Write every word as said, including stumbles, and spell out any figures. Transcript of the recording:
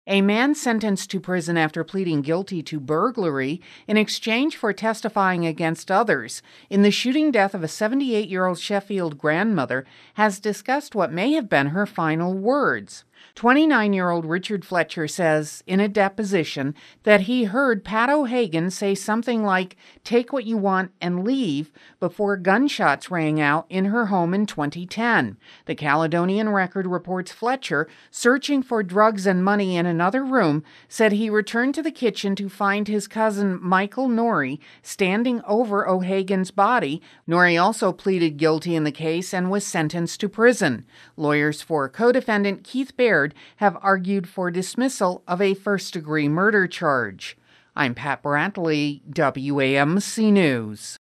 A man sentenced to prison after pleading guilty to burglary in exchange for testifying against others in the shooting death of a seventy-eight-year-old Sheffield grandmother has discussed what may have been her final words. twenty-nine-year-old Richard Fletcher says in a deposition that he heard Pat O'Hagan say something like, "Take what you want and leave," before gunshots rang out in her home in twenty ten. The Caledonian Record reports Fletcher, searching for drugs and money in another room, said he returned to the kitchen to find his cousin Michael Norrie standing over O'Hagan's body. Norrie also pleaded guilty in the case and was sentenced to prison. Lawyers for co-defendant Keith Baird have argued for dismissal of a first-degree murder charge. I'm Pat Brantley, W A M C News.